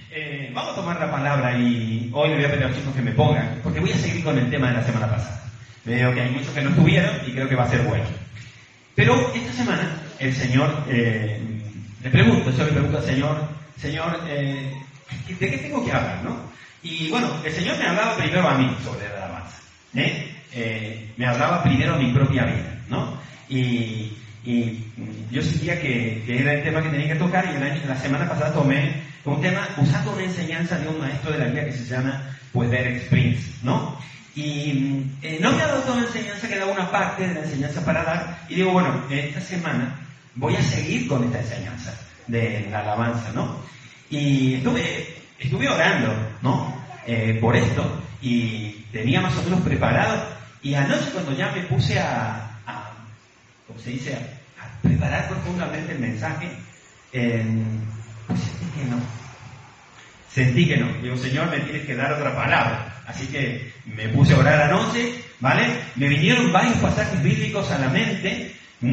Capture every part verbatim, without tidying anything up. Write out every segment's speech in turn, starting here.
eh, vamos a tomar la palabra y hoy le voy a pedir a los chicos que me pongan, porque voy a seguir con el tema de la semana pasada. Veo que hay muchos que no estuvieron y creo que va a ser bueno. Pero esta semana el Señor, eh, le pregunto, yo le pregunto al Señor, Señor, eh, ¿de qué tengo que hablar, no? Y bueno, el Señor me hablaba primero a mí sobre la alabanza, ¿eh? Eh, me hablaba primero a mi propia vida, ¿no? Y, y yo sentía que, que era el tema que tenía que tocar y el año, la semana pasada tomé un tema usando una enseñanza de un maestro de la vida que se llama pues Derek Prince, ¿no? Y eh, no me ha dado toda la enseñanza, quedaba una parte de la enseñanza para dar y digo, bueno, esta semana voy a seguir con esta enseñanza de la alabanza, ¿no? Y estuve, estuve orando, ¿no? Eh, por esto y tenía más o menos preparado y anoche cuando ya me puse a, a ¿cómo se dice? A, a preparar profundamente el mensaje, eh, pues sentí que no. Sentí que no. Digo, Señor, me tienes que dar otra palabra. Así que me puse a orar anoche, ¿vale? Me vinieron varios pasajes bíblicos a la mente,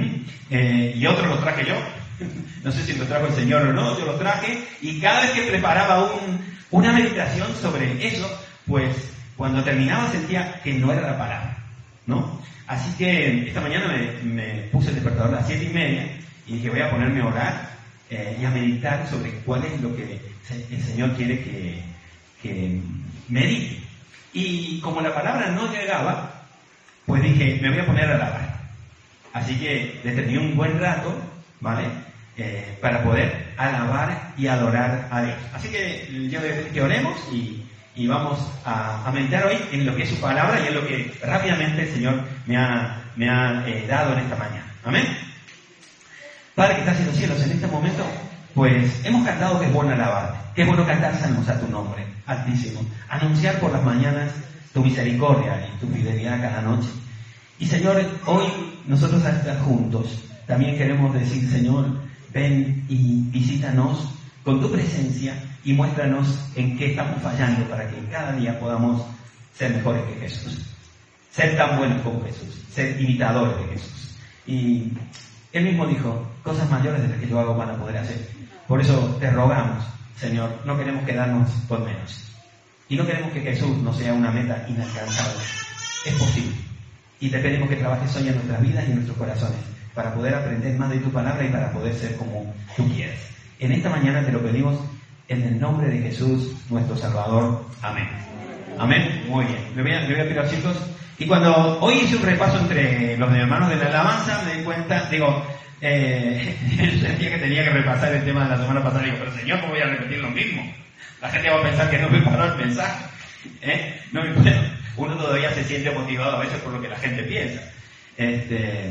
eh, y otros los traje yo. No sé si lo trajo el Señor o no, yo lo traje. Y cada vez que preparaba un, una meditación sobre eso, pues cuando terminaba sentía que no era la palabra, ¿no? Así que esta mañana me, me puse el despertador a las siete y media y dije, voy a ponerme a orar eh, y a meditar sobre cuál es lo que el Señor quiere que, que medite. Y como la palabra no llegaba, pues dije, me voy a poner a alabar. Así que determiné un buen rato, ¿vale? Eh, para poder alabar y adorar a Dios. Así que yo voy a decir que oremos y, y vamos a, a meditar hoy en lo que es su palabra y en lo que rápidamente el Señor me ha, me ha eh, dado en esta mañana. Amén. Padre que estás en los cielos, en este momento, pues hemos cantado que es bueno alabarte, que es bueno cantar salmos a tu nombre, Altísimo, anunciar por las mañanas tu misericordia y tu fidelidad cada noche. Y Señor, hoy nosotros al estar juntos, también queremos decir, Señor, ven y visítanos con tu presencia y muéstranos en qué estamos fallando para que cada día podamos ser mejores que Jesús, ser tan buenos como Jesús, ser imitadores de Jesús. Y Él mismo dijo, cosas mayores de las que yo hago van a poder hacer. Por eso te rogamos, Señor, no queremos quedarnos con menos. Y no queremos que Jesús no sea una meta inalcanzable. Es posible. Y te pedimos que trabajes hoy en nuestras vidas y en nuestros corazones para poder aprender más de tu palabra y para poder ser como tú quieres. En esta mañana te lo pedimos en el nombre de Jesús, nuestro Salvador. Amén. Amén. Muy bien. Le voy a, le voy a pedir a los chicos. Y cuando hoy hice un repaso entre los hermanos de la alabanza, me di cuenta, digo, eh, sentía que tenía que repasar el tema de la semana pasada. Digo, pero Señor, ¿cómo voy a repetir lo mismo? La gente va a pensar que no me paró el mensaje. ¿Eh? No, bueno, uno todavía se siente motivado a veces por lo que la gente piensa. Este,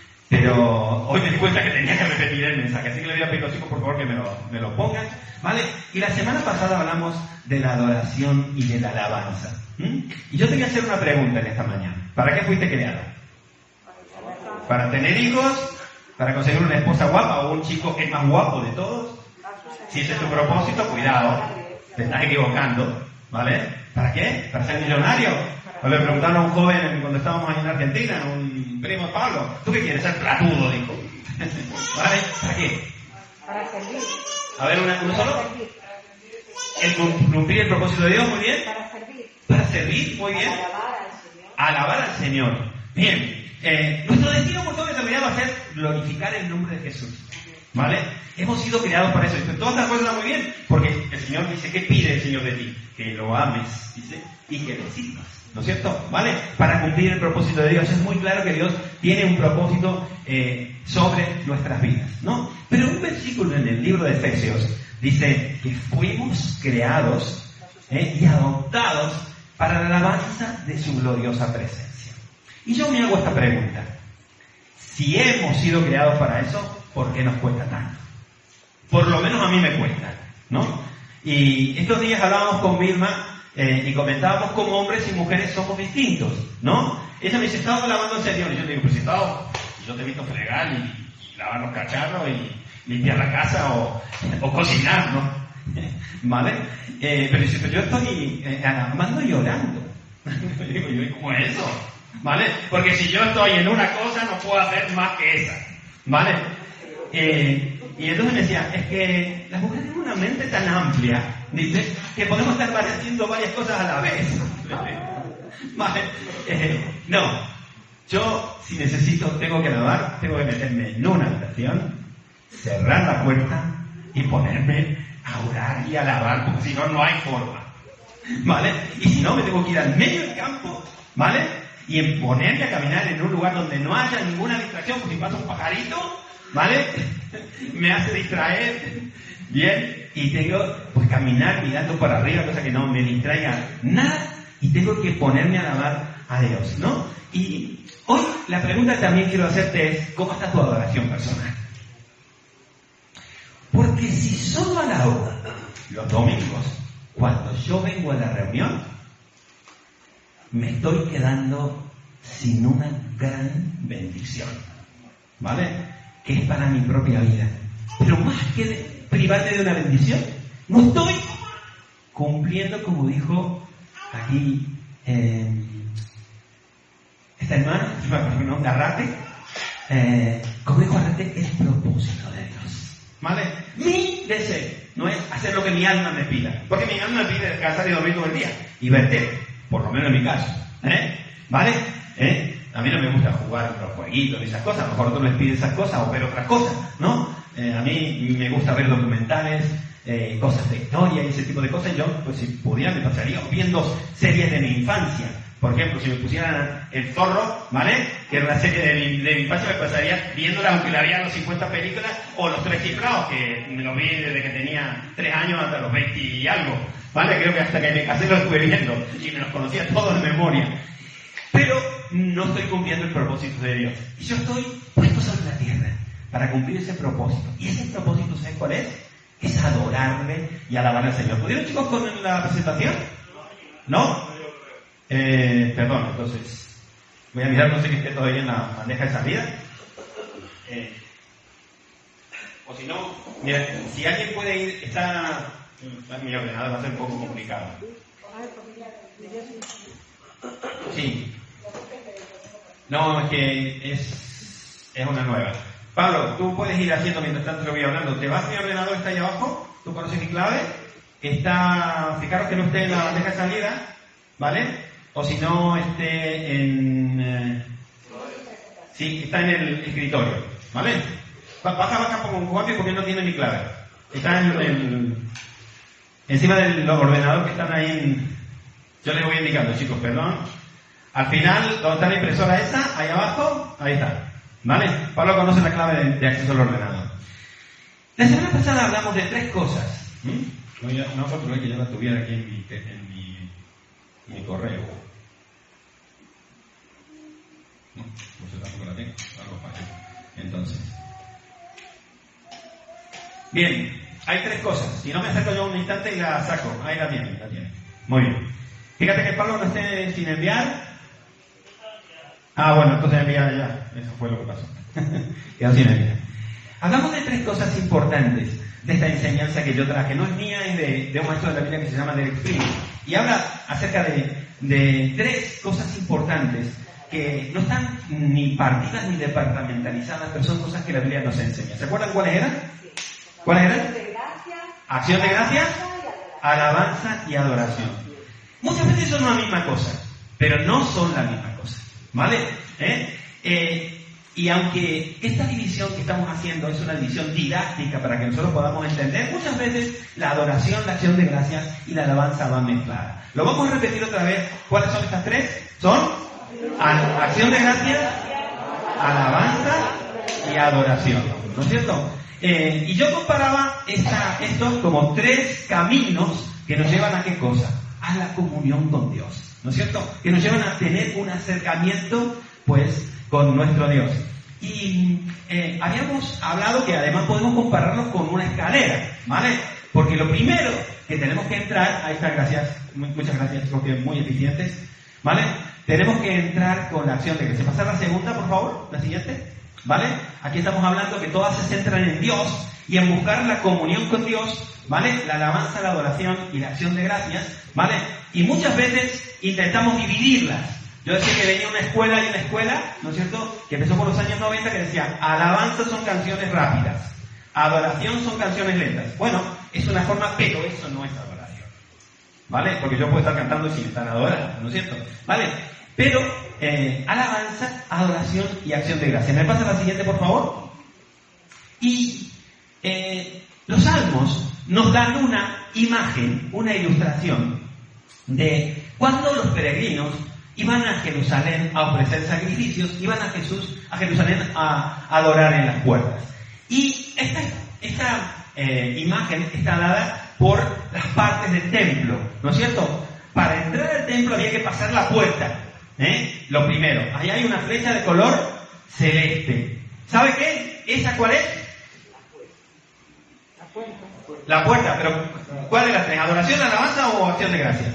pero hoy me di cuenta que tenía que repetir el mensaje. Así que le voy a pedir a los chicos, por favor, que me lo, me lo pongan. ¿Vale? Y la semana pasada hablamos de la adoración y de la alabanza. ¿Mm? Y yo te voy a hacer una pregunta en esta mañana. ¿Para qué fuiste creado? ¿Para tener hijos? ¿Para conseguir una esposa guapa o un chico que es más guapo de todos? Si ese es tu propósito, cuidado, te estás equivocando, ¿vale? ¿Para qué? ¿Para ser millonario? O le preguntaron a un joven cuando estábamos ahí en Argentina, un primo de Pablo, ¿tú qué quieres? Ser platudo, dijo. ¿Vale? ¿Para qué? Para servir. A ver, ¿una, uno solo? El cumplir el propósito de Dios, muy bien. Para servir. Para servir, muy bien. Alabar al Señor. Alabar al Señor. Bien. Eh, nuestro destino por todo determinado va a ser glorificar el nombre de Jesús. ¿Vale? Hemos sido creados para eso. Entonces, todas las cosas están muy bien, porque el Señor dice, ¿qué pide el Señor de ti? Que lo ames, dice, y que le sirvas. ¿No es cierto? ¿Vale? Para cumplir el propósito de Dios. Es muy claro que Dios tiene un propósito eh, sobre nuestras vidas, ¿no? Pero un versículo en el libro de Efesios dice que fuimos creados eh, y adoptados para la alabanza de su gloriosa presencia. Y yo me hago esta pregunta. Si hemos sido creados para eso, ¿por qué nos cuesta tanto? Por lo menos a mí me cuesta, ¿no? Y estos días hablábamos con Vilma eh, y comentábamos cómo hombres y mujeres somos distintos, ¿no? Ella me dice, estaba alabando al Señor. Y yo le digo, pues si estaba, yo te he visto fregar y lavar los cacharros y limpiar la casa o, o cocinar, ¿no? ¿Vale? Eh, pero dice, pero yo estoy eh, amando y orando. Yo digo, yo, ¿cómo es eso? ¿Vale? Porque si yo estoy en una cosa, no puedo hacer más que esa. ¿Vale? Eh, y entonces me decía, es que las mujeres tienen una mente tan amplia, dice, que podemos estar haciendo varias cosas a la vez. Vale. Eh, no, yo si necesito, tengo que lavar, tengo que meterme en una habitación, cerrar la puerta y ponerme a orar y a lavar, porque si no, no hay forma. ¿Vale? Y si no, me tengo que ir al medio del campo, ¿vale? Y en ponerme a caminar en un lugar donde no haya ninguna distracción, porque si pasa un pajarito, ¿vale? Me hace distraer, bien, y tengo pues caminar mirando para arriba, cosa que no me distraiga nada, y tengo que ponerme a alabar a Dios, ¿no? Y hoy la pregunta que también quiero hacerte es, ¿cómo está tu adoración personal? Porque si solo alabo los domingos, cuando yo vengo a la reunión, me estoy quedando sin una gran bendición, ¿vale? Que es para mi propia vida. Pero más que de privarte de una bendición, no estoy cumpliendo, como dijo aquí eh, esta hermana, no, Garrate, eh, como dijo Garrate, el propósito de Dios, ¿vale? Mi deseo no es hacer lo que mi alma me pida, porque mi alma me pide descansar y dormir todo el día y ver tele, por lo menos en mi caso, ¿eh? ¿Vale? ¿Eh? A mí no me gusta jugar los jueguitos y esas cosas, a lo mejor otros les piden esas cosas o ver otras cosas, ¿no? Eh, a mí me gusta ver documentales, eh, cosas de historia y ese tipo de cosas. Yo, pues si pudiera, me pasaría viendo series de mi infancia. Por ejemplo, si me pusieran El Zorro, ¿vale? Que era una serie de mi, de mi infancia, me pasaría viéndola, aunque la harían los cincuenta películas, o Los Tres Chiflados, que me lo vi desde que tenía tres años hasta los veinte y algo, ¿vale? Creo que hasta que me casé lo estuve viendo y me los conocía todos de memoria. Pero no estoy cumpliendo el propósito de Dios. Y yo estoy puesto sobre la tierra para cumplir ese propósito. Y ese propósito, ¿sabes cuál es? Es adorarle y alabar al Señor. ¿Pudieron, chicos, con la presentación? ¿No? Eh, perdón, entonces voy a mirar, no sé que esté todavía en la bandeja de salida. Eh, o si no, mira, si alguien puede ir, está... Mi ordenador va a ser un poco complicado. Sí. No, es que es, es una nueva. Pablo, tú puedes ir haciendo mientras tanto que voy hablando. Te vas, mi ordenador está ahí abajo, tú conoces mi clave, está, fijaros que no esté en la bandeja de salida, ¿vale? O si no, esté en... Eh, sí, está en el escritorio, ¿vale? Baja, baja como un guapi porque no tiene mi clave. Está en el... Encima del ordenador que están ahí en... Yo les voy indicando, chicos, perdón. Al final, donde está la impresora esa, ahí abajo, ahí está. ¿Vale? Pablo conoce la clave de, de acceso al ordenador. La semana pasada hablamos de tres cosas. ¿Mm? No, ya, no controlé que yo la tuviera aquí en mi, en mi, en mi correo. No, pues yo tampoco la tengo. Algo fácil. Entonces. Bien, hay tres cosas. Si no me acerco yo un instante y la saco. Ahí la tiene, la tiene. Muy bien. Fíjate que Pablo no esté sin enviar. Ah, bueno, entonces envía ya. Eso fue lo que pasó. Quedó sin enviar. Hablamos de tres cosas importantes de esta enseñanza que yo traje. No es mía, es de, de un maestro de la Biblia que se llama Derek Prince. Y habla acerca de, de tres cosas importantes que no están ni partidas ni departamentalizadas, pero son cosas que la Biblia nos enseña. ¿Se acuerdan cuáles eran? ¿Cuáles eran? Acción de gracias, alabanza y adoración. Muchas veces son la misma cosa, pero no son la misma cosa, ¿vale? ¿Eh? Eh, y aunque esta división que estamos haciendo es una división didáctica para que nosotros podamos entender, muchas veces la adoración, la acción de gracias y la alabanza van mezcladas. Lo vamos a repetir otra vez. ¿Cuáles son estas tres? Son acción de gracias, alabanza y adoración, ¿no es cierto? Eh, y yo comparaba esta, estos como tres caminos que nos llevan a ¿qué cosa? A la comunión con Dios, ¿no es cierto? Que nos llevan a tener un acercamiento, pues, con nuestro Dios. Y eh, habíamos hablado que además podemos compararlo con una escalera, ¿vale? Porque lo primero que tenemos que entrar, ahí está, gracias, muchas gracias, porque muy eficientes, ¿vale? Tenemos que entrar con la acción de gracias. Pasar la segunda, por favor, la siguiente, ¿vale? Aquí estamos hablando que todas se centran en Dios y en buscar la comunión con Dios, ¿vale? La alabanza, la adoración y la acción de gracias, ¿vale? Y muchas veces intentamos dividirlas. Yo decía que venía una escuela y una escuela, ¿no es cierto?, que empezó por los años noventa, que decía, alabanza son canciones rápidas, Adoración son canciones lentas. Bueno, es una forma, pero eso no es adoración. ¿Vale? Porque yo puedo estar cantando sin estar adorando, ¿no es cierto? ¿Vale? Pero eh, alabanza, adoración y acción de gracia. ¿Me pasa la siguiente, por favor? Y eh, los salmos nos dan una imagen, una ilustración de cuando los peregrinos iban a Jerusalén a ofrecer sacrificios, iban a Jesús, a Jerusalén a, a adorar en las puertas. Y esta, esta eh, imagen está dada por las partes del templo, ¿no es cierto? Para entrar al templo había que pasar la puerta, ¿eh? Lo primero, ahí hay una flecha de color celeste. ¿Sabe qué? ¿Esa cuál es? La puerta. La puerta, pero ¿cuál de las tres? ¿Adoración, alabanza o acción de gracias?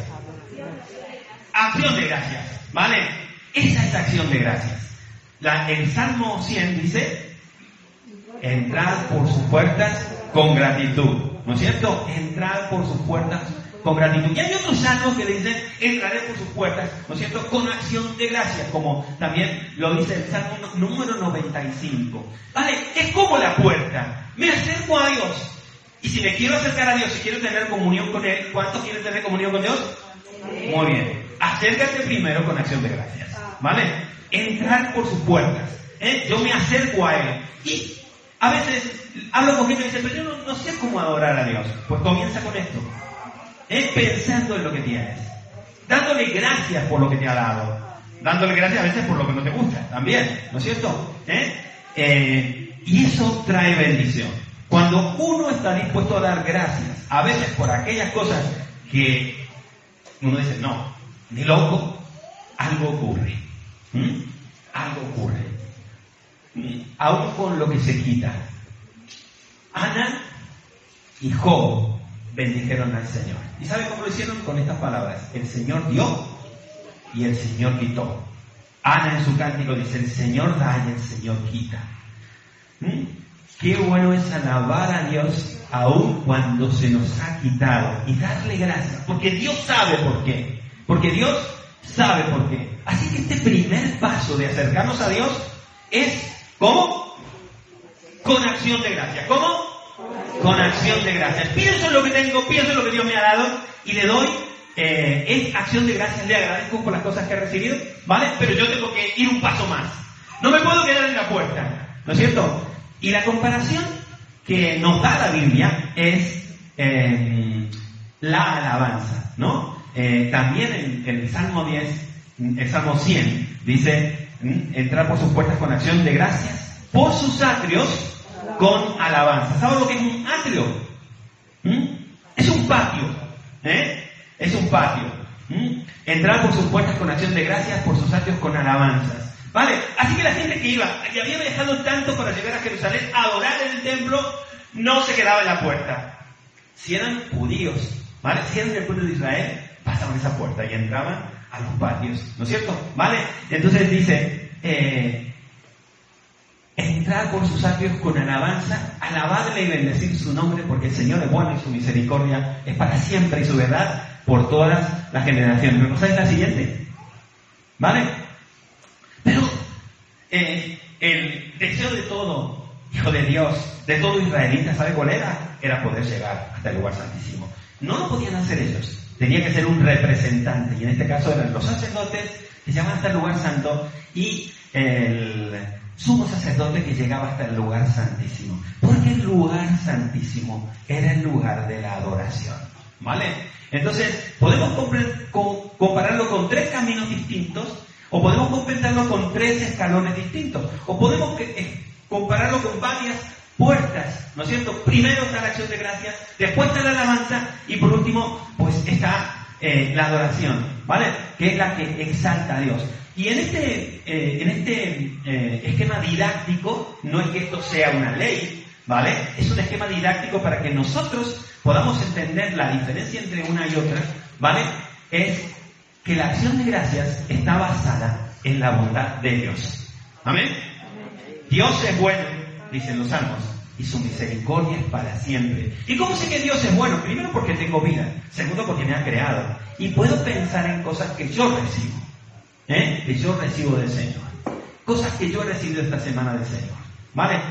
Acción de gracias, ¿vale? Esa es acción de gracias. La, el Salmo cien dice, entrad por sus puertas con gratitud, ¿no es cierto? Entrad por sus puertas con gratitud. Y hay otros salmos que dicen, entraré por sus puertas, ¿no es cierto? Con acción de gracias, como también lo dice el Salmo número noventa y cinco. ¿Vale? Es como la puerta. Me acerco a Dios. Y si me quiero acercar a Dios, si quiero tener comunión con Él, ¿cuántos quieren tener comunión con Dios? Muy bien. Acércate primero con acción de gracias, ¿vale? Entrar por sus puertas, ¿eh? Yo me acerco a Él. Y a veces hablo con gente y dice, pero yo no, no sé cómo adorar a Dios. Pues comienza con esto, ¿eh? Pensando en lo que tienes, dándole gracias por lo que te ha dado, dándole gracias a veces por lo que no te gusta, también, ¿no es cierto? ¿Eh? Eh, y eso trae bendición. Cuando uno está dispuesto a dar gracias, a veces por aquellas cosas que uno dice, no, ni loco, algo ocurre. ¿Mm? Algo ocurre. ¿Mm? Aún con lo que se quita. Ana y Job bendijeron al Señor. ¿Y sabe cómo lo hicieron? Con estas palabras. El Señor dio y el Señor quitó. Ana en su cántico dice, el Señor da y el Señor quita. ¿Mm? Qué bueno es alabar a Dios aún cuando se nos ha quitado y darle gracias, porque Dios sabe por qué, porque Dios sabe por qué. Así que este primer paso de acercarnos a Dios es, ¿cómo? Con acción de gracias. ¿Cómo? Con acción de gracias. Pienso en lo que tengo, pienso en lo que Dios me ha dado y le doy, eh, es acción de gracias, le agradezco por las cosas que he recibido, ¿vale? Pero yo tengo que ir un paso más. No me puedo quedar en la puerta, ¿no es cierto? Y la comparación que nos da la Biblia es eh, la alabanza, ¿no? Eh, también en, en el Salmo diez, el Salmo cien, dice, entrar por sus puertas con acción de gracias, por sus atrios con alabanza. ¿Sabes lo que es un atrio? ¿Mm? Es un patio, ¿eh? Es un patio. ¿Mm? Entrar por sus puertas con acción de gracias, por sus atrios con alabanzas. ¿Vale? Así que la gente que iba, que había viajado tanto para llegar a Jerusalén a adorar en el templo, no se quedaba en la puerta. Si eran judíos, ¿vale? Si eran del pueblo de Israel, pasaban esa puerta y entraban a los patios, ¿no es cierto? ¿Vale? Entonces dice, eh, entrar por sus atrios con alabanza, alabarle y bendecir su nombre, porque el Señor es bueno y su misericordia es para siempre y su verdad por todas las generaciones. ¿Me pasáis la siguiente? ¿Vale? Pero eh, el deseo de todo hijo de Dios, de todo israelita, ¿sabe cuál era? Era poder llegar hasta el lugar santísimo. No lo podían hacer ellos, tenía que ser un representante, y en este caso eran los sacerdotes que llegaban hasta el lugar santo y el sumo sacerdote que llegaba hasta el lugar santísimo. Porque el lugar santísimo era el lugar de la adoración, ¿vale? Entonces, podemos compararlo con tres caminos distintos, o podemos completarlo con tres escalones distintos, o podemos eh, compararlo con varias puertas, ¿no es cierto? Primero está la acción de gracias, después está la alabanza y por último, pues está eh, la adoración, ¿vale? Que es la que exalta a Dios. Y en este, eh, en este eh, esquema didáctico, no es que esto sea una ley, ¿vale? Es un esquema didáctico para que nosotros podamos entender la diferencia entre una y otra, ¿vale? Es que la acción de gracias está basada en la bondad de Dios. ¿Amén? Dios es bueno, dicen los salmos, y su misericordia es para siempre. ¿Y cómo sé que Dios es bueno? Primero porque tengo vida, segundo porque me ha creado, y puedo pensar en cosas que yo recibo, ¿eh? que yo recibo del Señor, cosas que yo he recibido esta semana del Señor, ¿vale?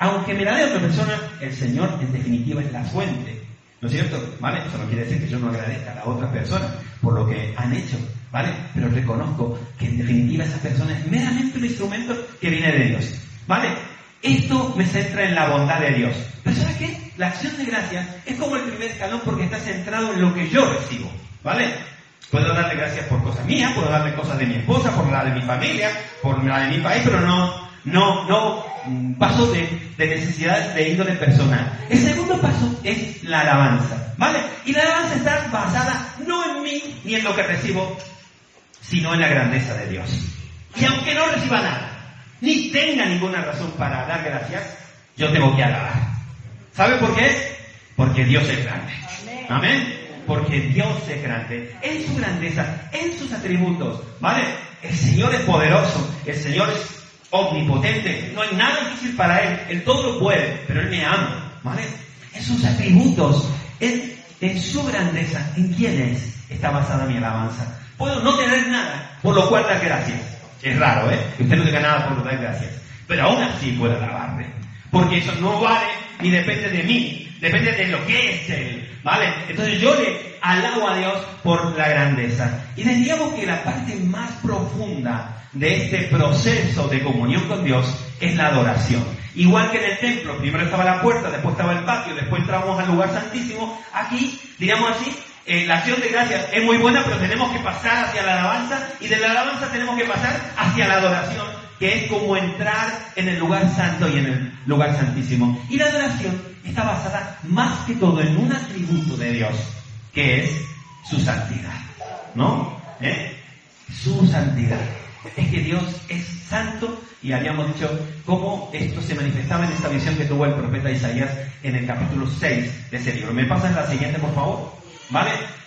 Aunque me la dé otra persona, el Señor en definitiva es la fuente. ¿No es cierto? ¿Vale? Eso no quiere decir que yo no agradezca a la otra persona por lo que han hecho, ¿vale? Pero reconozco que en definitiva esa persona es meramente un instrumento que viene de Dios, ¿vale? Esto me centra en la bondad de Dios. Pero ¿sabes qué? La acción de gracias es como el primer escalón porque está centrado en lo que yo recibo, ¿vale? Puedo darle gracias por cosas mías, puedo darle cosas de mi esposa, por la de mi familia, por la de mi país, pero no, no, no paso de, de necesidades de índole personal. El segundo paso es la alabanza, ¿vale? Y la alabanza está basada no en mí ni en lo que recibo, sino en la grandeza de Dios. Y aunque no reciba nada, ni tenga ninguna razón para dar gracias, yo tengo que alabar. ¿Sabe por qué? Porque Dios es grande. Amén. Porque Dios es grande, en su grandeza, en sus atributos, ¿vale? El Señor es poderoso, el Señor es omnipotente, no hay nada difícil para Él, Él todo lo puede, pero Él me ama, ¿vale? En sus atributos, en, en su grandeza, ¿en quién es? Está basada mi alabanza. Puedo no tener nada, por lo cual dar gracias. Es raro, ¿eh? Que usted no tenga nada por dar gracias, pero aún así puedo alabarle, porque eso no vale ni depende de mí, depende de lo que es Él, ¿vale? Entonces yo le alabo a Dios por la grandeza. Y diríamos que la parte más profunda de este proceso de comunión con Dios es la adoración. Igual que en el templo, primero estaba la puerta, después estaba el patio, después entramos al lugar santísimo. Aquí, diríamos así, eh, la acción de gracias es muy buena, pero tenemos que pasar hacia la alabanza, y de la alabanza tenemos que pasar hacia la adoración, que es como entrar en el lugar santo y en el lugar santísimo. Y la adoración está basada más que todo en un atributo de Dios, que es su santidad, ¿no? ¿Eh? Su santidad. Es que Dios es santo, y habíamos dicho cómo esto se manifestaba en esta visión que tuvo el profeta Isaías en el capítulo seis de ese libro. ¿Me pasan la siguiente, por favor? ¿Vale?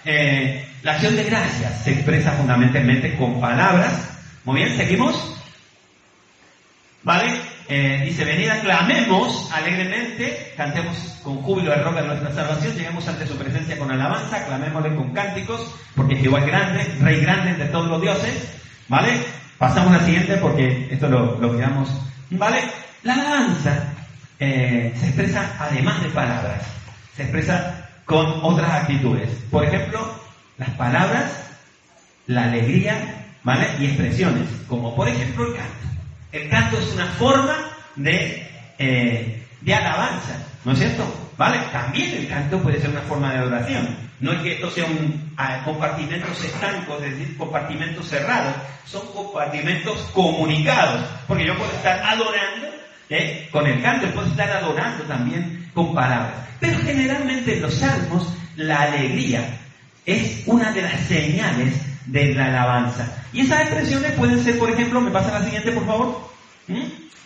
Eh, la acción de gracias se expresa fundamentalmente con palabras. Muy bien, ¿seguimos? ¿Vale? Eh, dice, venid, aclamemos alegremente, cantemos con júbilo de roca nuestra salvación, lleguemos ante su presencia con alabanza, aclamémosle con cánticos, porque Jehová es grande, Rey grande de todos los dioses. ¿Vale? Pasamos a la siguiente porque esto lo, lo quedamos. ¿Vale? La alabanza eh, se expresa además de palabras, se expresa con otras actitudes. Por ejemplo, las palabras, la alegría, ¿vale? Y expresiones, como por ejemplo el canto. El canto es una forma de, eh, de alabanza, ¿no es cierto? ¿Vale? También el canto puede ser una forma de adoración. No es que esto sea un uh, compartimentos estancos, es decir, compartimentos cerrados. Son compartimentos comunicados. Porque yo puedo estar adorando ¿eh? con el canto, puedo estar adorando también con palabras. Pero generalmente en los salmos, la alegría es una de las señales de la alabanza. Y esas expresiones pueden ser, por ejemplo, me pasa la siguiente, por favor. ¿Mm?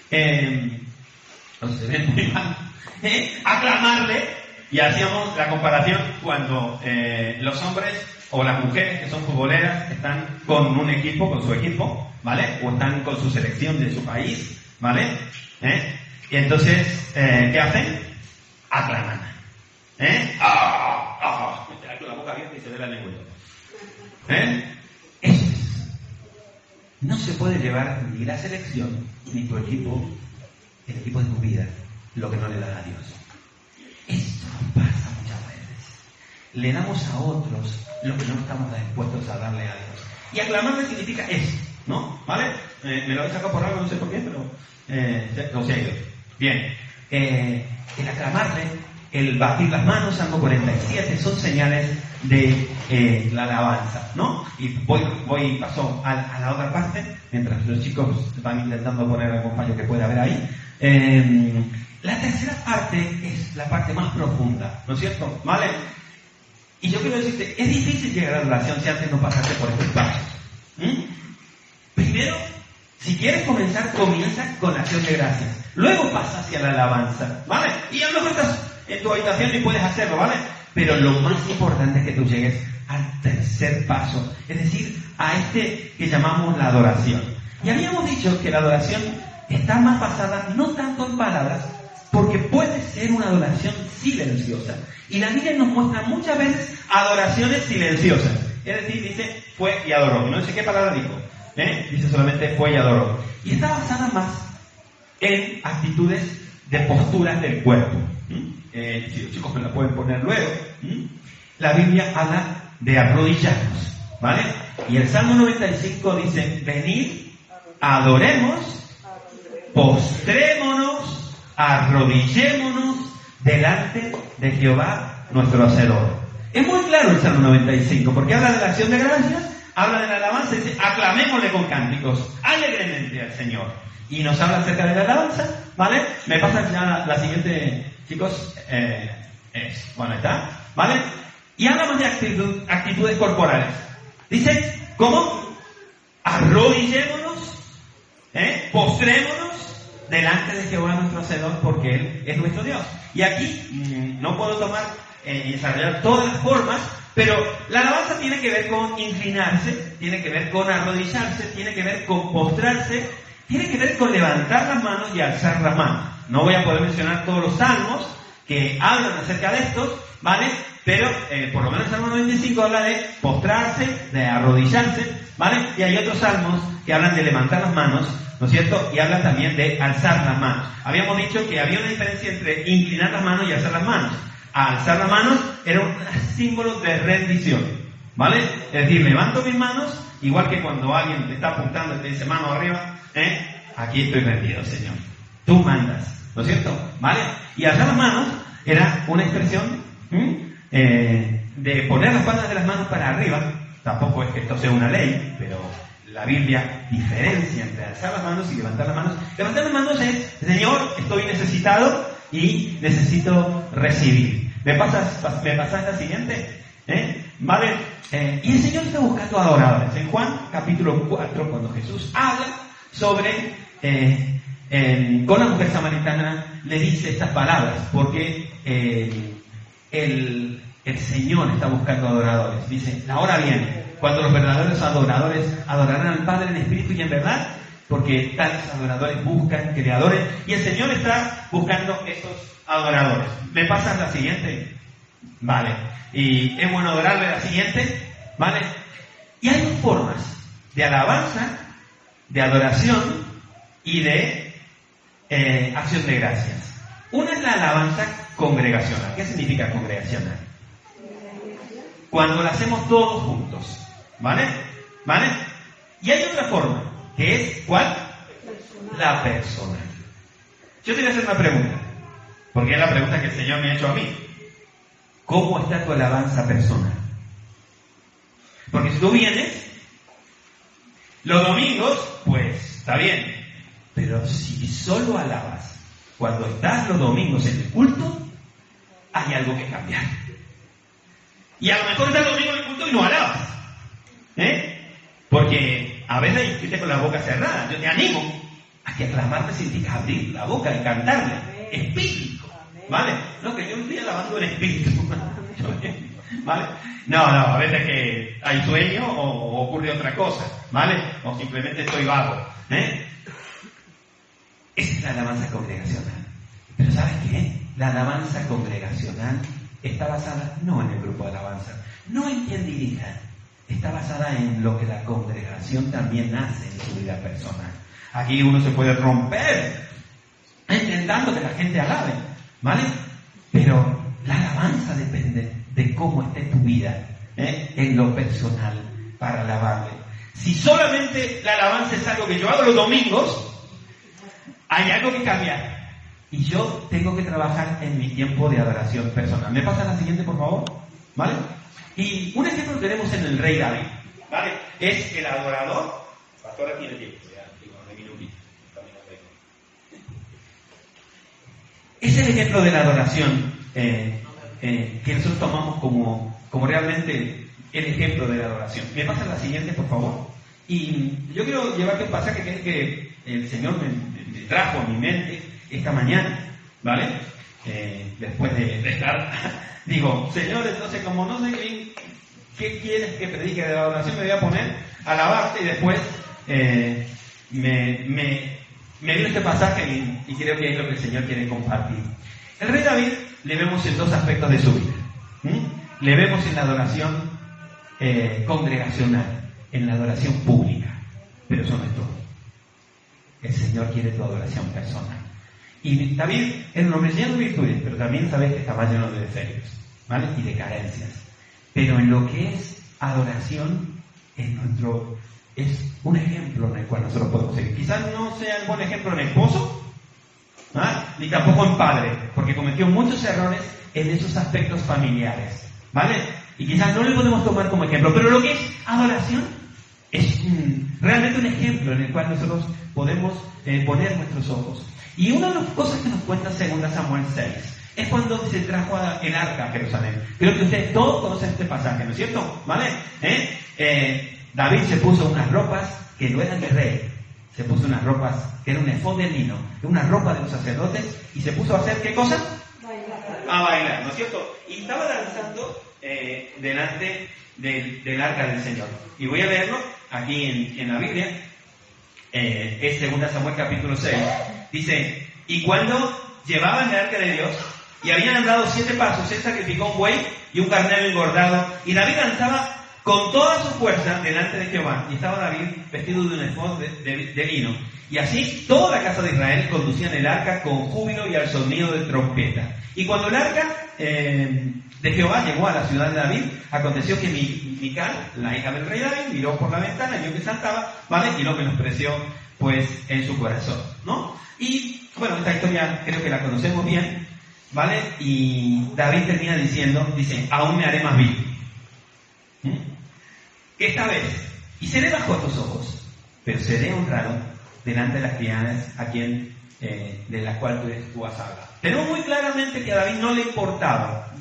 Eh, no se ven muy mal. ¿Eh? Aclamarle. Y hacíamos la comparación cuando eh, los hombres o las mujeres que son futboleras están con un equipo, con su equipo, ¿vale? O están con su selección de su país, ¿vale? ¿Eh? Y entonces, eh, ¿qué hacen? Aclaman. ¿Eh? ¡Ah! ¡Ah! Me queda con la boca abierta y se ve la lengua. ¿Eh? Eso es. No se puede llevar ni la selección, ni tu equipo, el equipo de tu vida, lo que no le das a Dios. Esto nos pasa muchas veces. Le damos a otros lo que no estamos dispuestos a darle a Dios. Y aclamarle significa eso, ¿no? ¿Vale? Eh, me lo he sacado por algo, no sé por qué, pero eh, no sé. Bien. Eh, el aclamarle, el batir las manos, Salmo cuarenta y siete, son señales de eh, la alabanza, ¿no? Y voy, voy paso a, a la otra parte, mientras los chicos van intentando poner algún fallo que pueda haber ahí. Eh, La tercera parte es la parte más profunda, ¿no es cierto? ¿Vale? Y yo quiero decirte, es difícil llegar a la adoración si antes no pasaste por estos pasos. ¿Mm? Primero, si quieres comenzar, comienza con la acción de gracias. Luego pasa hacia la alabanza, ¿vale? Y a lo mejor estás en tu habitación y puedes hacerlo, ¿vale? Pero lo más importante es que tú llegues al tercer paso, es decir, a este que llamamos la adoración. Y habíamos dicho que la adoración está más basada no tanto en palabras, porque puede ser una adoración silenciosa. Y la Biblia nos muestra muchas veces adoraciones silenciosas. Es decir, dice, fue y adoró. No sé qué palabra dijo. ¿eh? Dice solamente fue y adoró. Y está basada más en actitudes de posturas del cuerpo. ¿Mm? Eh, si los chicos me la pueden poner luego. ¿Mm? La Biblia habla de arrodillarnos, ¿vale? Y el Salmo noventa y cinco dice, venid, adoremos, postrémonos, arrodillémonos delante de Jehová nuestro Hacedor. Es muy claro el Salmo noventa y cinco, porque habla de la acción de gracias, habla de la alabanza, y dice, aclamémosle con cánticos, alegremente al Señor. Y nos habla acerca de la alabanza, ¿vale? Me pasa ya la, la siguiente, chicos, eh, es, bueno, está, ¿vale? Y hablamos de actitud, actitudes corporales. Dice, ¿cómo? Arrodillémonos, ¿eh? Postrémonos delante de Jehová nuestro Hacedor, porque Él es nuestro Dios. Y aquí mmm, no puedo tomar eh, y desarrollar todas las formas, pero la alabanza tiene que ver con inclinarse, tiene que ver con arrodillarse, tiene que ver con postrarse, tiene que ver con levantar las manos y alzar las manos. No voy a poder mencionar todos los salmos que hablan acerca de esto, ¿vale? Pero eh, por lo menos el Salmo noventa y cinco habla de postrarse, de arrodillarse, ¿vale? Y hay otros salmos que hablan de levantar las manos, ¿no es cierto? Y hablan también de alzar las manos. Habíamos dicho que había una diferencia entre inclinar las manos y alzar las manos. Alzar las manos era un símbolo de rendición, ¿vale? Es decir, levanto mis manos, igual que cuando alguien te está apuntando y te dice mano arriba, ¿eh? Aquí estoy rendido, Señor. Tú mandas, ¿no es cierto? ¿Vale? Y alzar las manos era una expresión ¿m? Eh, de poner las palmas de las manos para arriba. Tampoco es que esto sea una ley, pero la Biblia diferencia entre alzar las manos y levantar las manos. Levantar las manos es, Señor, estoy necesitado y necesito recibir. ¿Me pasas, me pasas la siguiente? ¿Eh? ¿Vale? Eh, y el Señor está buscando adoradores. En Juan capítulo cuatro, cuando Jesús habla sobre eh, eh, con la mujer samaritana, le dice estas palabras, porque eh, el, el Señor está buscando adoradores. Dice, la hora viene cuando los verdaderos adoradores adorarán al Padre en espíritu y en verdad, porque tales adoradores buscan creadores, y el Señor está buscando estos adoradores. ¿Me pasas la siguiente? Vale. Y es bueno adorarle la siguiente, ¿vale? Y hay dos formas de alabanza, de adoración y de eh, acción de gracias. Una es la alabanza congregacional. ¿Qué significa congregacional? Cuando la hacemos todos juntos, ¿vale? ¿Vale? Y hay otra forma, que es, ¿cuál? La personal. Yo te voy a hacer una pregunta, porque es la pregunta que el Señor me ha hecho a mí. ¿Cómo está tu alabanza personal? Porque si tú vienes los domingos, pues está bien. Pero si solo alabas cuando estás los domingos en el culto, hay algo que cambiar. Y a lo mejor estás el domingo en el culto y no alabas. ¿Eh? Porque a veces hay gente con la boca cerrada. Yo te animo a que aclamarte significa abrir la boca y cantarle. Espíritu. ¿Vale? No, que yo estoy alabando en espíritu. ¿Vale? No, no, a veces que hay sueño o ocurre otra cosa, ¿vale? O simplemente estoy vago, ¿eh? Esa es la alabanza congregacional. Pero ¿sabes qué? La alabanza congregacional está basada no en el grupo de alabanza, no en quien dirija, está basada en lo que la congregación también hace en su vida personal. Aquí uno se puede romper intentando que la gente alabe, ¿vale? Pero la alabanza depende de cómo esté tu vida, ¿eh? En lo personal, para alabarle. Si solamente la alabanza es algo que yo hago los domingos, hay algo que cambiar. Y yo tengo que trabajar en mi tiempo de adoración personal. ¿Me pasa la siguiente, por favor? ¿Vale? Y un ejemplo lo tenemos en el rey David, ¿vale? Es el adorador. Pastora tiene tiempo, ya, digo, de minutito. Es el ejemplo de la adoración eh, eh, que nosotros tomamos como, como realmente el ejemplo de la adoración. ¿Me pasa la siguiente, por favor? Y yo quiero llevarte un pasaje que es que el Señor me, me trajo a mi mente esta mañana, ¿vale? Eh, después de, de estar, digo, Señor, entonces como no sé qué, qué quieres que predique de la adoración, me voy a poner a alabarte y después eh, me, me, me vino este pasaje y, y creo que es lo que el Señor quiere compartir. El rey David le vemos en dos aspectos de su vida. ¿Mm? Le vemos en la adoración eh, congregacional, en la adoración pública, pero eso no es todo. El Señor quiere tu adoración personal. Y David era un hombre lleno de virtudes, pero también sabes que estaba lleno de defectos, ¿vale? Y de carencias. Pero en lo que es adoración, es, nuestro, es un ejemplo en el cual nosotros podemos seguir. Quizás no sea un buen ejemplo en esposo, ¿vale? Ni tampoco en padre, porque cometió muchos errores en esos aspectos familiares, ¿vale? Y quizás no le podemos tomar como ejemplo, pero lo que es adoración es mm, realmente un ejemplo en el cual nosotros podemos eh, poner nuestros ojos. Y una de las cosas que nos cuenta segunda Samuel seis es cuando se trajo el arca a Jerusalén. Creo que ustedes todos conocen este pasaje, ¿no es cierto? ¿Vale? ¿Eh? Eh, David se puso unas ropas que no eran de rey. Se puso unas ropas que era un efod de lino, una ropa de los sacerdotes, y se puso a hacer ¿qué cosa? Bailar. A bailar, ¿no es cierto? Y estaba danzando eh, delante del, del arca del Señor. Y voy a leerlo aquí en, en la Biblia. Eh, es segunda Samuel capítulo seis. Dice, y cuando llevaban el arca de Dios y habían andado siete pasos, él sacrificó un buey y un carnero engordado, y David danzaba con toda su fuerza delante de Jehová, y estaba David vestido de un efod de, de, de lino, y así toda la casa de Israel conducían el arca con júbilo y al sonido de trompeta. Y cuando el arca eh, de Jehová llegó a la ciudad de David, aconteció que Mical, la hija del rey David, miró por la ventana y vio que saltaba, ¿vale? Y lo menospreció pues en su corazón, ¿no? Y bueno, esta historia creo que la conocemos bien, ¿vale? Y David termina diciendo, dice, aún me haré más vil. ¿Mm? Esta vez, y seré bajo tus ojos, pero seré honrado delante de las criadas a quien, eh, de las cuales tú, tú has hablado. Tenemos muy claramente que a David no le importaba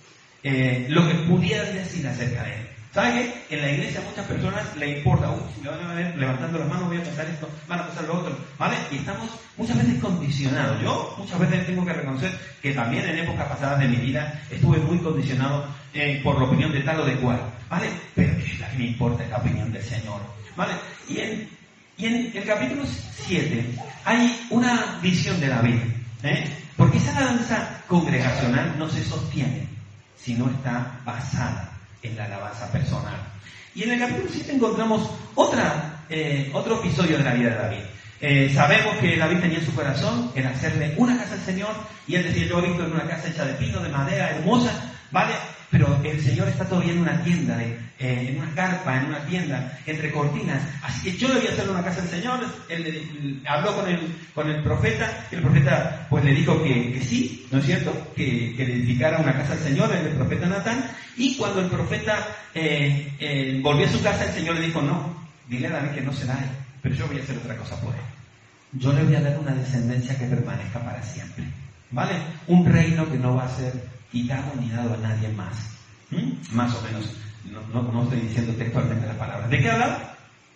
eh, lo que pudieran decir acerca de él. ¿Sabe qué? En la iglesia a muchas personas le importa, uy, si me van a ver levantando las manos voy a pasar esto, van a pasar lo otro, ¿vale? Y estamos muchas veces condicionados. Yo muchas veces tengo que reconocer que también en épocas pasadas de mi vida estuve muy condicionado eh, por la opinión de tal o de cual, ¿vale? Pero ¿qué es la que me importa? Es la opinión del Señor, ¿vale? Y en, y en el capítulo siete hay una visión de David, ¿eh? Porque esa alabanza congregacional no se sostiene si no está basada en la alabanza personal. Y en el capítulo siete encontramos otra, eh, otro episodio de la vida de David. Eh, sabemos que David tenía en su corazón el hacerle una casa al Señor, y él decía, yo he visto en una casa hecha de pino, de madera, hermosa, ¿vale? Pero el Señor está todavía en una tienda, de, eh, en una carpa, en una tienda, entre cortinas. Así que yo le voy a hacer una casa al Señor. Él, él, él habló con el, con el profeta, y el profeta pues le dijo que, que sí, ¿no es cierto? Que, que le edificara una casa al Señor, el profeta Natán. Y cuando el profeta eh, eh, volvió a su casa, el Señor le dijo, no, dile a David que no será él, pero yo voy a hacer otra cosa por él. Yo le voy a dar una descendencia que permanezca para siempre, ¿vale? Un reino que no va a ser quitado ni dado a nadie más. ¿Mm? Más o menos, no, no, no estoy diciendo textualmente las palabras. ¿De qué hablaba?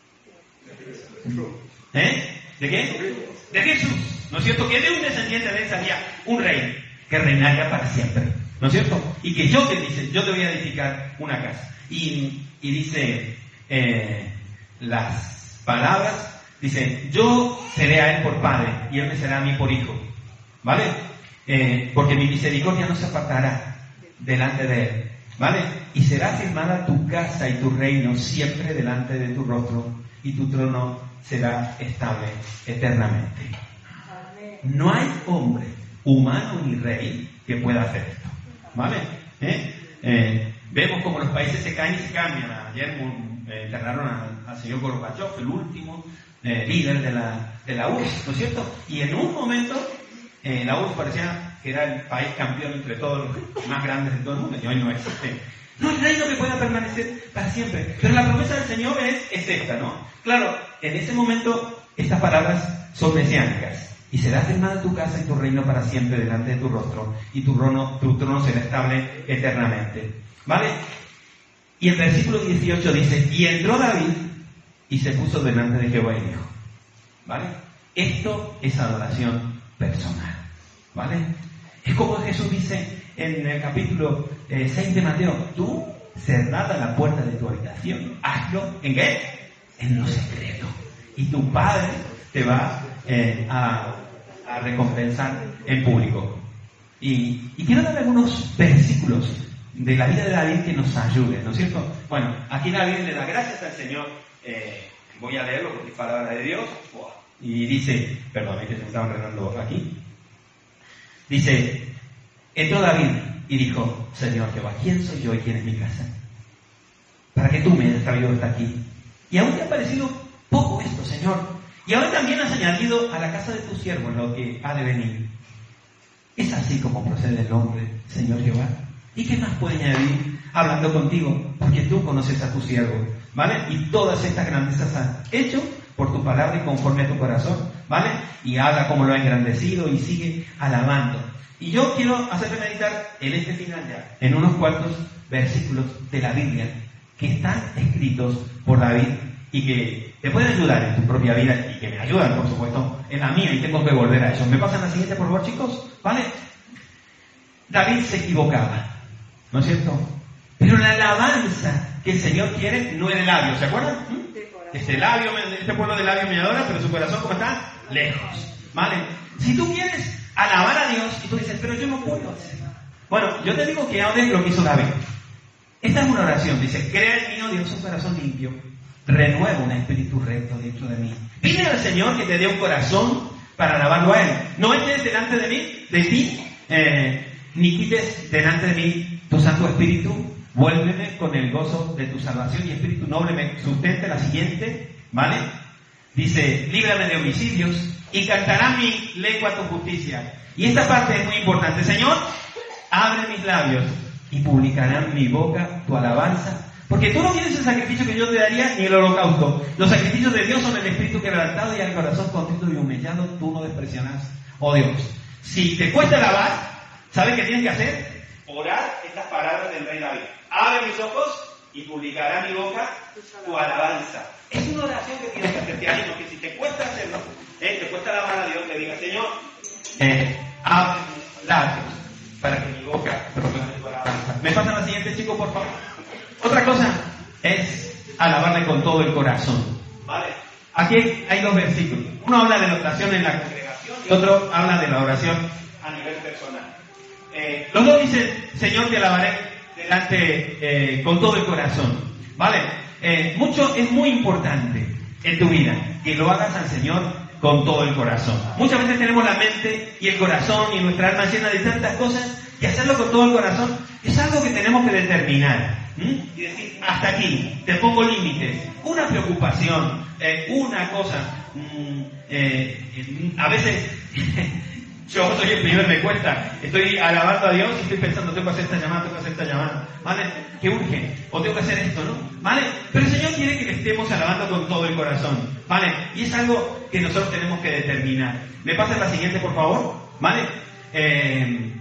¿Eh? ¿De qué? De Jesús, ¿no es cierto? Que de un descendiente de él salía un rey que reinaría para siempre, ¿no es cierto? Y que yo te dice, yo te voy a edificar una casa. Y, y dice eh, las palabras, dice, yo seré a él por padre y él me será a mí por hijo, ¿vale? Eh, porque mi misericordia no se apartará delante de él, ¿vale? Y será firmada tu casa y tu reino siempre delante de tu rostro, y tu trono será estable eternamente. No hay hombre, humano ni rey, que pueda hacer esto, ¿vale? ¿Eh? Eh, vemos como los países se caen y se cambian. Ayer eh, enterraron al, al señor Gorbachev, el último eh, líder de la, de la U R S S, ¿no es cierto? Y en un momento eh, la U R S S parecía que era el país campeón entre todos los más grandes de todo el mundo, y hoy no existe. No hay reino que pueda permanecer para siempre. Pero la promesa del Señor es, es esta, ¿no? Claro, en ese momento estas palabras son mesiánicas. Y será firmada tu casa y tu reino para siempre delante de tu rostro, y tu trono, tu trono será estable eternamente. ¿Vale? Y el versículo dieciocho dice, y entró David y se puso delante de Jehová y dijo, ¿vale? Esto es adoración personal, ¿vale? Es como Jesús dice en el capítulo eh, seis de Mateo, tú cerrada la puerta de tu habitación, hazlo, ¿en qué? En lo secreto. Y tu Padre te va eh, a, a recompensar en público. Y, y quiero dar algunos versículos de la vida de David que nos ayuden, ¿no es cierto? Bueno, aquí David le da gracias al Señor. Eh, voy a leerlo porque es palabra de Dios. Y dice, perdón, es que se me estaba enredando aquí. Dice, entró David y dijo, Señor Jehová, ¿quién soy yo y quién es mi casa? Para que tú me hayas traído hasta aquí. Y aún te ha parecido poco esto, Señor. Y ahora también has añadido a la casa de tu siervo lo que ha de venir. Es así como procede el hombre, Señor Jehová. ¿Y qué más puede añadir hablando contigo? Porque tú conoces a tu siervo, ¿vale? Y todas estas grandezas has hecho por tu palabra y conforme a tu corazón, ¿vale? Y habla como lo ha engrandecido y sigue alabando. Y yo quiero hacerte meditar en este final ya, en unos cuantos versículos de la Biblia que están escritos por David y que te pueden ayudar en tu propia vida y que me ayudan, por supuesto, en la mía y tengo que volver a ellos. ¿Me pasan la siguiente, por favor, chicos? ¿Vale? David se equivocaba, ¿no es cierto? Pero la alabanza que el Señor quiere no es de labios, ¿se acuerdan? Este labio, este pueblo de labios me adora, pero su corazón, ¿cómo está? Lejos, ¿vale? Si tú quieres alabar a Dios y tú dices, pero yo no puedo hacer. Bueno, yo te digo que hables lo que hizo David. Esta es una oración, dice, crea en mí, oh Dios, un corazón limpio, renueva un espíritu recto dentro de mí. Pide al Señor que te dé un corazón para alabarlo a Él. No eches delante de mí, de ti, eh, ni quites delante de mí tu Santo Espíritu. Vuélveme con el gozo de tu salvación y espíritu noble me sustente. La siguiente, ¿vale? Dice, líbrame de homicidios y cantará mi lengua tu justicia. Y esta parte es muy importante. Señor, abre mis labios y publicará en mi boca tu alabanza. Porque tú no tienes el sacrificio que yo te daría ni el holocausto. Los sacrificios de Dios son el espíritu quebrantado y el corazón contrito y humillado tú no despreciarás. Oh Dios, si te cuesta alabar, ¿sabes qué tienes que hacer? Orar estas palabras del rey David. Abre mis ojos y publicará mi boca tu alabanza. Es una oración que tienes que hacer. Te animo que si te cuesta hacerlo, eh, te cuesta alabar a Dios, le diga, Señor, eh, abre mis labios para que mi boca proclame tu alabanza. ¿Me pasan la siguiente, chicos, por favor? Otra cosa es alabarle con todo el corazón, ¿vale? Aquí hay dos versículos. Uno habla de la oración en la congregación y otro habla de la oración a nivel personal. Eh, los dos dicen, Señor, te alabaré delante eh, con todo el corazón, ¿vale? Eh, mucho es muy importante en tu vida que lo hagas al Señor con todo el corazón. Muchas veces tenemos la mente y el corazón y nuestra alma llena de tantas cosas y hacerlo con todo el corazón es algo que tenemos que determinar. ¿Mm? Y decir, hasta aquí, te pongo límites, una preocupación, eh, una cosa, mm, eh, a veces yo soy el primero, me cuesta, estoy alabando a Dios y estoy pensando, tengo que hacer esta llamada, tengo que hacer esta llamada, ¿vale? Que urge, o tengo que hacer esto, ¿no? ¿Vale? Pero el Señor quiere que le estemos alabando con todo el corazón, ¿vale? Y es algo que nosotros tenemos que determinar. ¿Me pasas la siguiente, por favor? ¿Vale? Eh,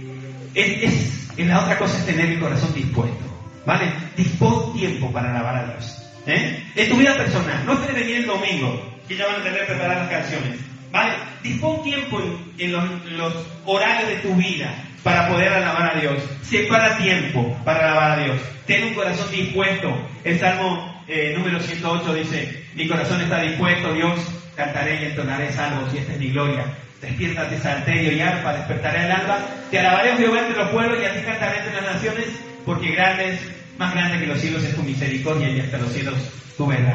es, es, es la otra cosa es tener el corazón dispuesto. ¿Vale? Dispón tiempo para alabar a Dios. ¿Eh? En tu vida personal. No esperes venir el domingo, que ya van a tener preparadas las canciones. ¿Vale? Dispón tiempo en, en, los, en los horarios de tu vida para poder alabar a Dios. Separa tiempo para alabar a Dios. Ten un corazón dispuesto. El Salmo eh, número ciento ocho dice, mi corazón está dispuesto, Dios, cantaré y entonaré salmos y esta es mi gloria. Despiértate salterio y arpa, despertaré el alba. Te alabaré, Jehová, entre los pueblos y a ti cantaré entre las naciones. Porque grande es, más grande que los cielos es tu misericordia y hasta los cielos tu verdad.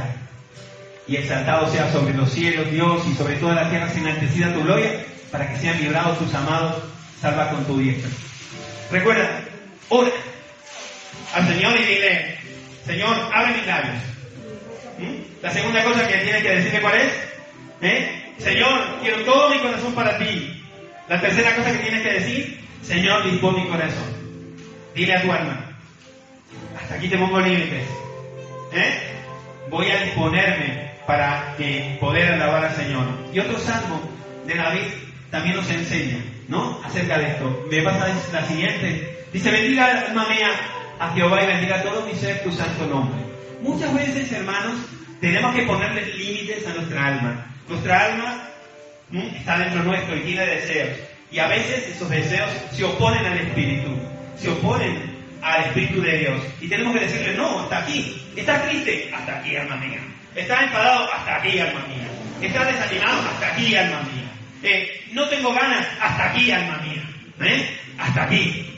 Y exaltado sea sobre los cielos, Dios, y sobre toda la tierra enaltecida tu gloria, para que sean librados tus amados, salva con tu diestra. Recuerda, ora al Señor y dile, Señor, abre mis labios. ¿Mm? La segunda cosa que tienes que decirle, ¿cuál es? ¿Eh? Señor, quiero todo mi corazón para ti. La tercera cosa que tienes que decir, Señor, dispón mi corazón. Dile a tu alma, hasta aquí te pongo límites. ¿Eh? Voy a disponerme para que poder alabar al Señor. Y otro salmo de David también nos enseña, ¿no? Acerca de esto. Me pasa la siguiente. Dice, bendiga alma mía a Jehová y bendiga todo mi ser tu santo nombre. Muchas veces, hermanos, tenemos que ponerle límites a nuestra alma. Nuestra alma ¿sí? está dentro nuestro y tiene deseos. Y a veces esos deseos se oponen al Espíritu. Se oponen al Espíritu de Dios. Y tenemos que decirle, no, hasta aquí. ¿Estás triste? Hasta aquí, alma mía. ¿Estás enfadado? Hasta aquí, alma mía. ¿Estás desanimado? Hasta aquí, alma mía. Eh, no tengo ganas? Hasta aquí, alma mía. ¿Eh? Hasta aquí.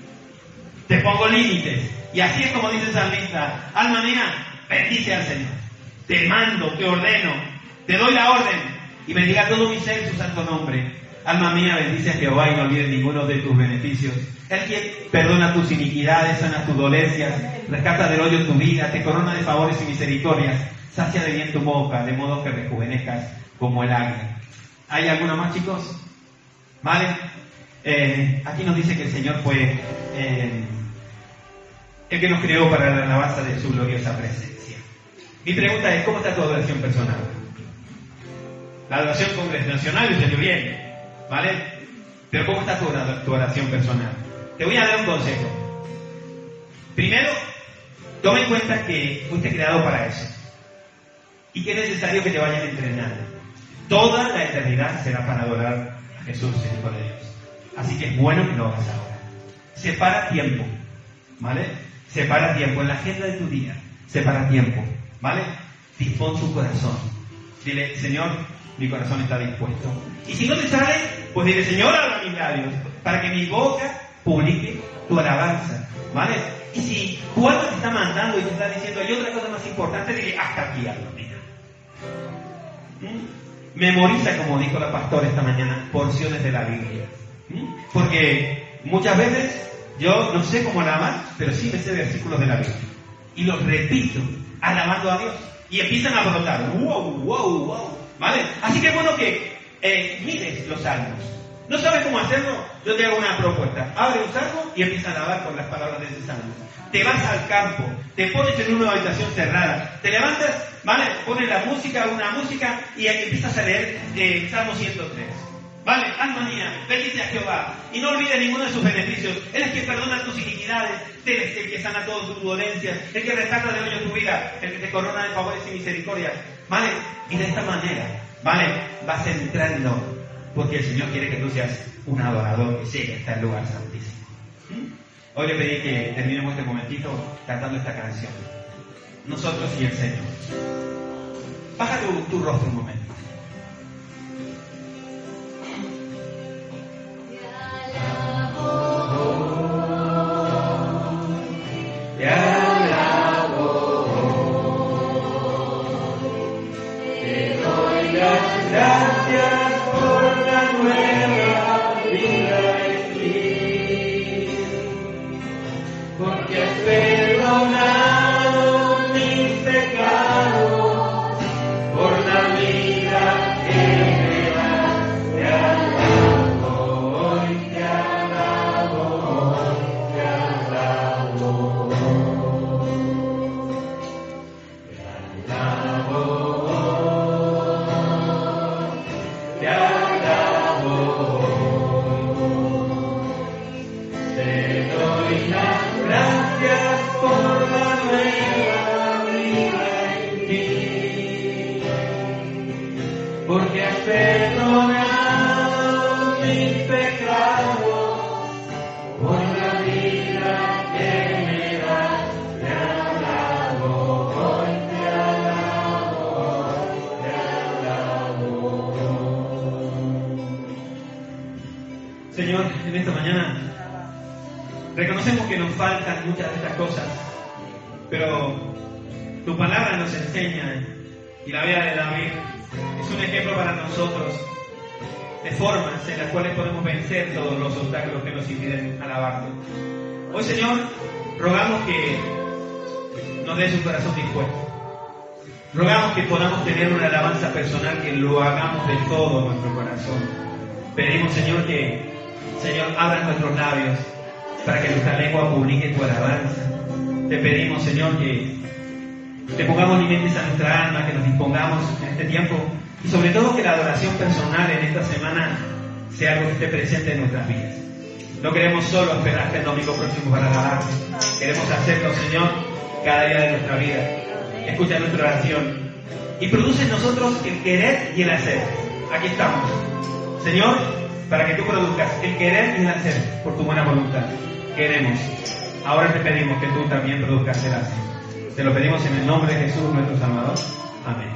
Te pongo límites. Y así es como dice el salmista, alma mía, bendice al Señor. Te mando, te ordeno, te doy la orden. Y bendiga todo mi ser su santo nombre. Alma mía, bendice a Jehová y no olvides ninguno de tus beneficios. El que perdona tus iniquidades, sana tus dolencias, rescata del hoyo tu vida, te corona de favores y misericordias, sacia de bien tu boca, de modo que rejuvenezcas como el águila. ¿Hay alguna más, chicos? ¿Vale? Eh, aquí nos dice que el Señor fue eh, el que nos creó para la alabanza de su gloriosa presencia. Mi pregunta es, ¿cómo está tu adoración personal? La adoración congregacional yo sé bien, ¿vale? Pero ¿cómo está tu, tu oración personal? Te voy a dar un consejo. Primero, toma en cuenta que fuiste creado para eso y que es necesario que te vayas entrenando. Toda la eternidad será para adorar a Jesús, el Hijo de Dios. Así que es bueno que lo hagas ahora. Separa tiempo, ¿vale? Separa tiempo en la agenda de tu día. Separa tiempo, ¿vale? Dispón tu corazón. Dile, Señor, mi corazón está dispuesto. Y si no te sale, pues dile, Señor, habla mis labios, para que mi boca publique tu alabanza, ¿vale? Y si tu alma te está mandando y te está diciendo, hay otra cosa más importante, dile, hasta aquí, alma mía. ¿Mm? Memoriza, como dijo la pastora esta mañana, porciones de la Biblia. ¿Mm? Porque muchas veces yo no sé cómo alabar, pero sí me sé versículos de la Biblia. Y los repito, alabando a Dios. Y empiezan a brotar. ¡Wow, wow, wow! ¿Vale? Así que es bueno que eh, mires los salmos. ¿No sabes cómo hacerlo? Yo te hago una propuesta. Abre un salmo y empieza a alabar con las palabras de ese salmo. Te vas al campo, te pones en una habitación cerrada, te levantas, ¿vale? Pones la música, una música y empiezas a leer eh, Salmo ciento tres. ¿Vale? Alma mía, bendice a Jehová y no olvides ninguno de sus beneficios. Él es quien perdona tus iniquidades, Él es el que sana todas tus dolencias, el que rescata del hoyo tu vida, el que te corona de favores y misericordias. ¿Vale? Y de esta manera, ¿vale? Vas entrando, porque el Señor quiere que tú seas un adorador que llegue hasta el lugar santísimo. ¿Mm? Hoy le pedí que terminemos este momentito cantando esta canción. Nosotros y el Señor. Baja tu, tu rostro un momento. Te alabo, te doy las gracias por la nueva vida en ti, porque has perdonado mis pecados, por la vida que me das. Te alabo hoy, te alabo hoy, te alabo. Porque has perdonado mis pecados, por la vida que me das. Te alabo hoy, te alabo hoy, te alabo. Señor, en esta mañana reconocemos que nos faltan muchas de estas cosas, pero tu palabra nos enseña, y la vida de David es un ejemplo para nosotros de formas en las cuales podemos vencer todos los obstáculos que nos impiden alabarte. Hoy, Señor, rogamos que nos des un corazón dispuesto. Rogamos que podamos tener una alabanza personal, que lo hagamos de todo nuestro corazón. Pedimos, Señor, que, Señor, abra nuestros labios para que nuestra lengua publique tu alabanza. Te pedimos, Señor, que te pongamos límites a nuestra alma, que nos dispongamos en este tiempo y sobre todo que la adoración personal en esta semana sea algo que esté presente en nuestras vidas. No queremos solo esperar hasta el domingo próximo para alabarte. Queremos hacerlo, Señor, cada día de nuestra vida. Escucha nuestra oración y produce en nosotros el querer y el hacer. Aquí estamos, Señor, para que tú produzcas el querer y el hacer por tu buena voluntad. Queremos. Ahora te pedimos que tú también produzcas el hacer. Te lo pedimos en el nombre de Jesús, nuestro Salvador. Amén.